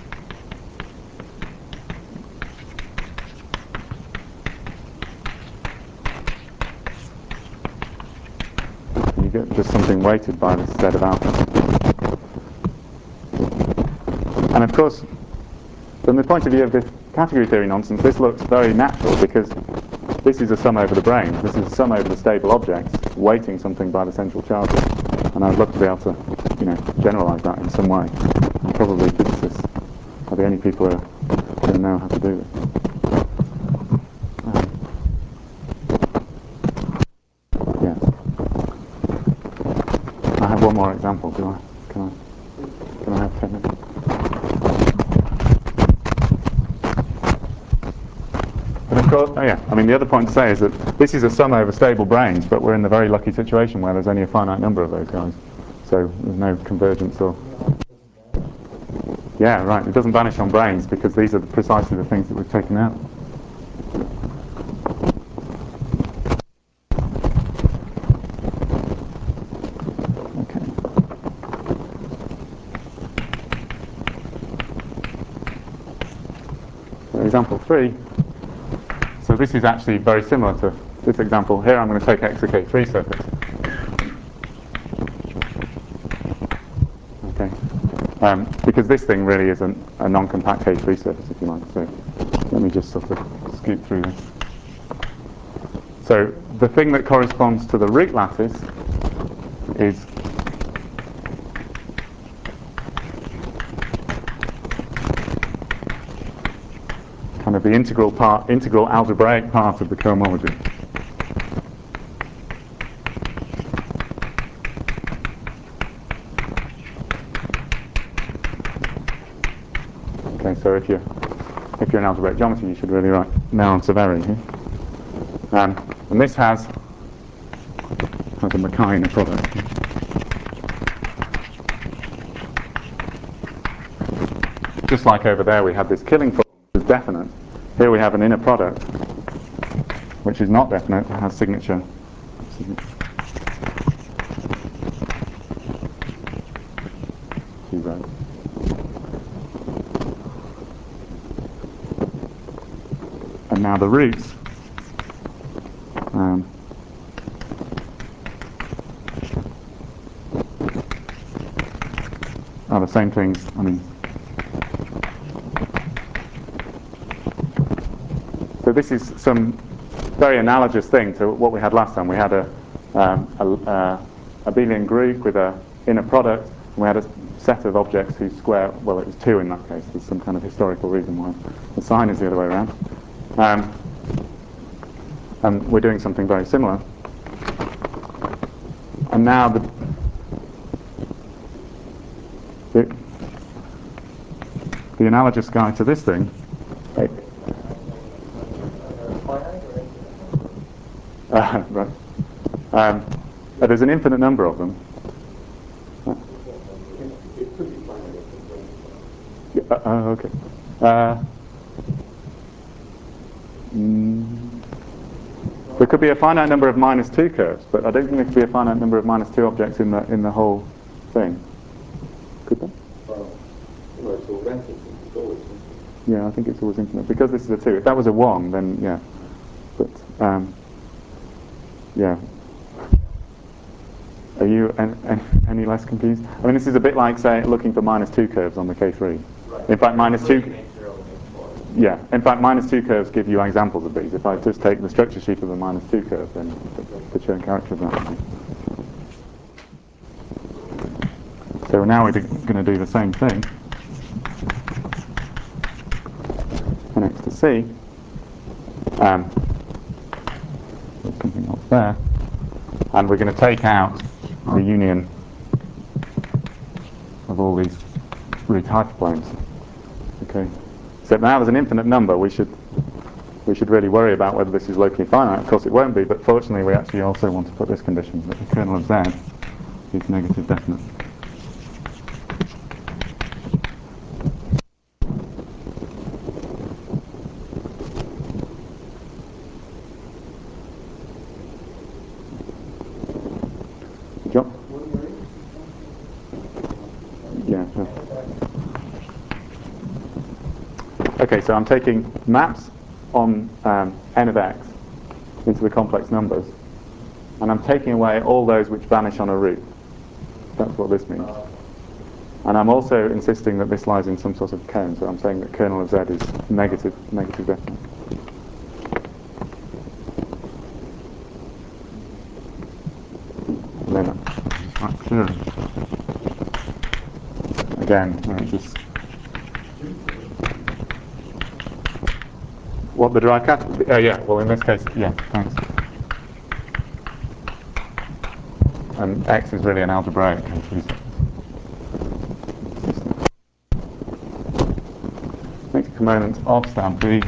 You get just something weighted by this set of alpha. And of course, from the point of view of this category theory nonsense, this looks very natural because this is a sum over the brane. This is a sum over the stable objects, weighting something by the central charges. And I'd love to be able to, generalize that in some way. And probably physicists are the only people who know how to do this. Yeah. I have one more example, do I? Can I have 10 minutes? And of course, I mean, the other point to say is that this is a sum over stable branes, but we're in the very lucky situation where there's only a finite number of those guys. So there's no convergence or... Yeah, right, it doesn't vanish on branes because these are precisely the things that we've taken out. Okay. So example 3. So this is actually very similar to this example. Here I'm going to take X a K3 surface. Because this thing really is a non-compact K3 surface, if you like. So let me just sort of scoot through this. So the thing that corresponds to the root lattice is kind of the integral algebraic part of the cohomology. So if you're in algebraic geometry, you should really write Néron Severi here. And this has a Mackay inner product. Just like over there we had this killing problem, which is definite. Here we have an inner product, which is not definite, it has signature. And now the roots are the same things. I mean, so this is some very analogous thing to what we had last time. We had a abelian group with an inner product, and we had a set of objects whose square, well, it was 2 in that case. There's some kind of historical reason why the sign is the other way around. And we're doing something very similar. And now the analogous guy to this thing. Right. There's an infinite number of them. It could be finite. Okay. There could be a finite number of -2 curves, but I don't think there could be a finite number of -2 objects in the whole thing. Could there? Well, so that's it's always infinite. Yeah, I think it's always infinite because this is a 2. If that was a 1, then yeah. But yeah. Are you any less confused? I mean, this is a bit like, say, looking for -2 curves on the K3. Right. In fact, -2. Yeah. In fact, -2 curves give you examples of these. If I just take the structure sheet of a -2 curve, then the Chern character of that. So now we're going to do the same thing. And X to C. There's something else there. And we're going to take out the union of all these root hyperplanes. Okay. So now there's an infinite number. We should really worry about whether this is locally finite. Of course it won't be, but fortunately we actually also want to put this condition that the kernel of Z is negative definite. John? Yeah. Okay, so I'm taking maps on n of x into the complex numbers, and I'm taking away all those which vanish on a root. That's what this means. And I'm also insisting that this lies in some sort of cone, so I'm saying that kernel of Z is negative definite. And then that's clear. Again, just what the derive category? Yeah. Well, in this case, yeah. Thanks. And X is really an algebraic K3 surface. Next component of stamp B.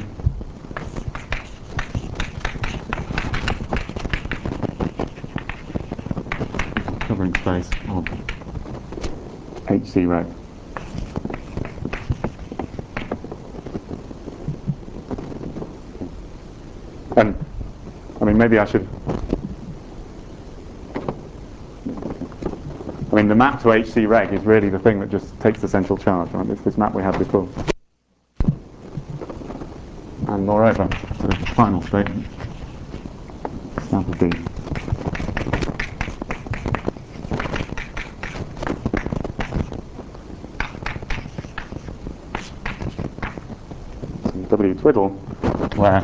Covering space of HC reg. And I mean, maybe I should. I mean, the map to HC reg is really the thing that just takes the central charge, right? It's this map we had before. And moreover, the final statement, sample D. W twiddle, where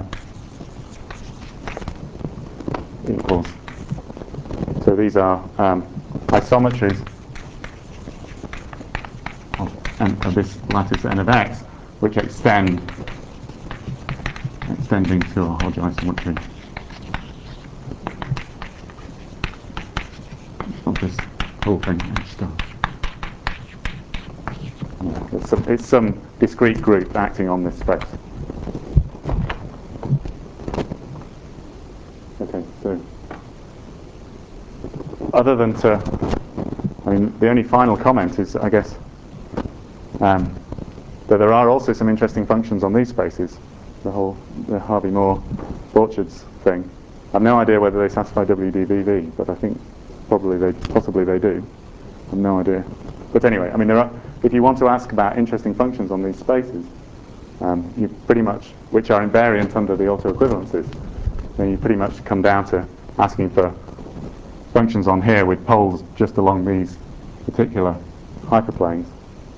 equals. So these are isometries of this lattice n of x, which extending to a Hodge isometry of this whole thing H star. Yeah, it's some discrete group acting on this space. Okay, so other than to, I mean, the only final comment is, I guess, that there are also some interesting functions on these spaces. The Harvey-Moore-Borchards thing. I have no idea whether they satisfy WDBV, but I think possibly they do. I have no idea. But anyway, I mean, if you want to ask about interesting functions on these spaces, you pretty much, which are invariant under the autoequivalences, then you pretty much come down to asking for functions on here with poles just along these particular hyperplanes,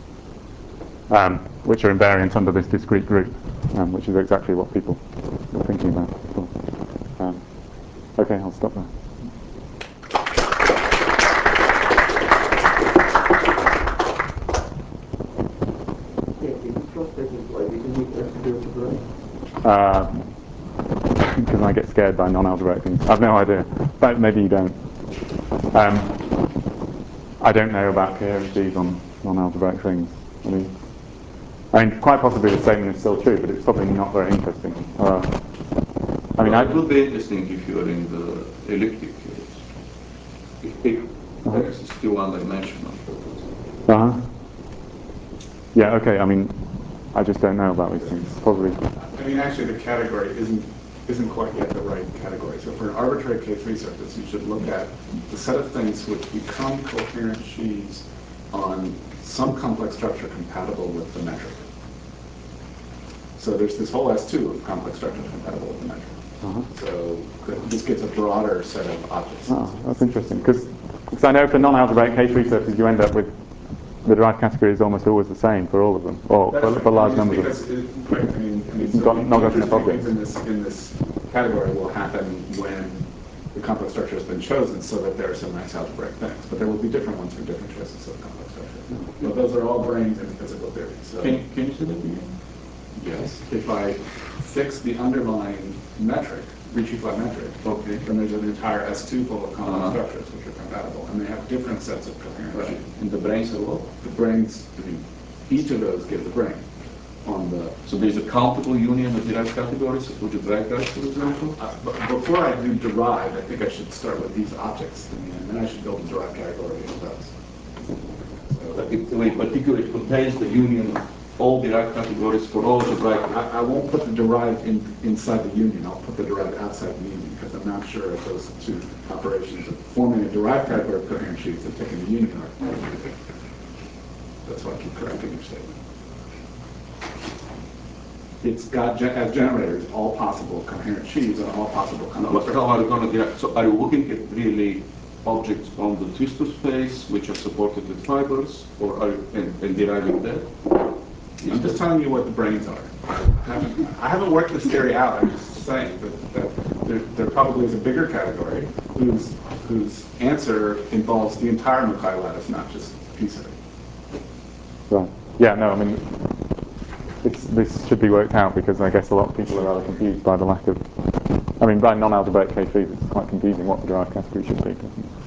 which are invariant under this discrete group, which is exactly what people were thinking about before. Okay, I'll stop there. Because I get scared by non-algebraic things. I've no idea. But maybe you don't. I don't know about coherencies on non-algebraic things. I mean, quite possibly the statement is still true, but it's probably not very interesting. It would be interesting if you are in the elliptic case. If X is still one-dimensional. Yeah, okay, I mean, I just don't know about these things. Probably. I mean, actually, the category isn't quite yet the right category. So for an arbitrary K3 surface, you should look at the set of things which become coherent sheaves on some complex structure compatible with the metric. So there's this whole S2 of complex structures compatible with the metric. So this gives a broader set of objects. Oh, that's interesting. Because I know for non-algebraic K3 surfaces, you end up with the derived category is almost always the same for all of them, or for large numbers of them. Not got enough objects. In this category will happen when the complex structure has been chosen so that there are some nice algebraic things. But there will be different ones for different choices of complex structure. But those are all brains in physical theory. So Can you say that again? yes. If I fix the underlying metric, Ricci-Flat metric, Okay. then there's an entire S2 full of complex structures which are compatible, and they have different sets of coherent sheaves. And the brains are what? The brains, each of those gives a brain. So there's a countable union of derived categories. Would you drag that, for example? Before I do derived, I think I should start with these objects, and then I should build a derived category of those. It particularly contains the union of all derived categories for all algebraic. I won't put the derived inside the union. I'll put the derived outside the union because I'm not sure if those two operations of forming a derived category of coherent sheaves and taking the union are. That's why I keep correcting your statement. It's got, as generators, all possible coherent sheaves and all possible complex But how are you going to so are you looking at really objects on the twistor space which are supported with fibers, or are you and deriving that? I'm just telling you what the brains are. I haven't worked this theory out. I'm just saying that there probably is a bigger category whose answer involves the entire Mackay lattice, not just a piece of it. Right. Yeah, no, I mean, this should be worked out because I guess a lot of people are rather confused by the lack of, I mean, by non-algebraic K3s, it's quite confusing what the derived category should be.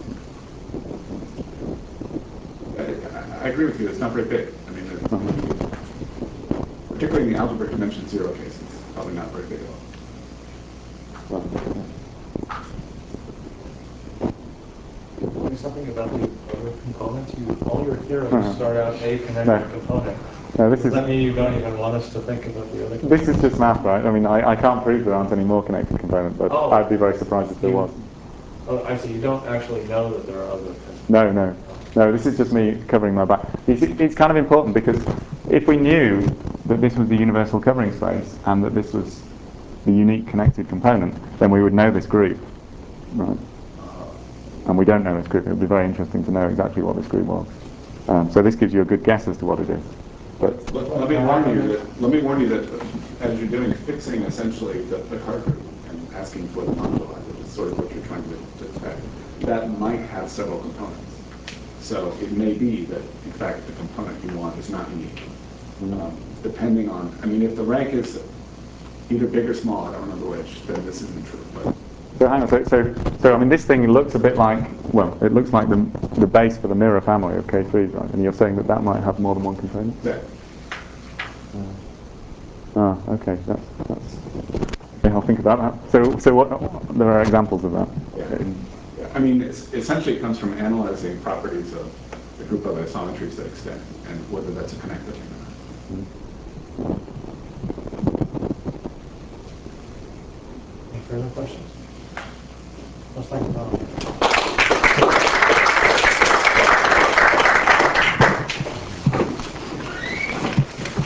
I agree with you. It's not very big. I mean, particularly in the algebraic dimension 0 case, it's probably not very big at all. Right. Mr. something about the other components? All your theorems start out a connected component. No, this Does is, that mean you don't even want us to think about the other this components? is just math, right? I mean, I can't prove there aren't any more connected components, but Oh. I'd be very surprised if there was. Oh, I see. You don't actually know that there are other things. No, this is just me covering my back. It's kind of important because if we knew that this was the universal covering space and that this was the unique connected component, then we would know this group, right? And we don't know this group. It would be very interesting to know exactly what this group was. So this gives you a good guess as to what it is. But Let me warn you that as you're doing fixing essentially the card group and asking for the moduli, which is sort of what you're trying to detect, that might have several components. So it may be that, in fact, the component you want is not unique. Depending on, I mean, if the rank is either big or small, I don't remember which, then this isn't true. But so hang on, so I mean, this thing looks a bit like, well, it looks like the base for the mirror family of K3s, right? And you're saying that that might have more than one component? yeah. Okay, that's okay, I'll think about that. So what, there are examples of that? Yeah. I mean, essentially it comes from analyzing properties of the group of isometries that extend and whether that's a connected or not. Any further questions?